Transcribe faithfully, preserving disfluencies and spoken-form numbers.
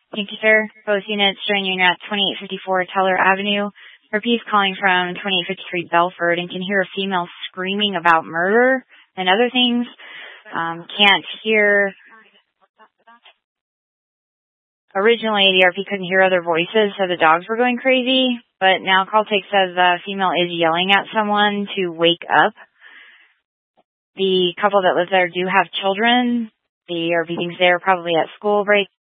Thank you, sir. Both units showing you at twenty-eight fifty-four Teller Avenue. R P is calling from twenty-eight fifty-three Belford and can hear a female screaming about murder and other things. Um, can't hear. Originally, the R P couldn't hear other voices, so the dogs were going crazy. But now call take says the female is yelling at someone to wake up. The couple that lives there do have children. The R P thinks they're probably at school break.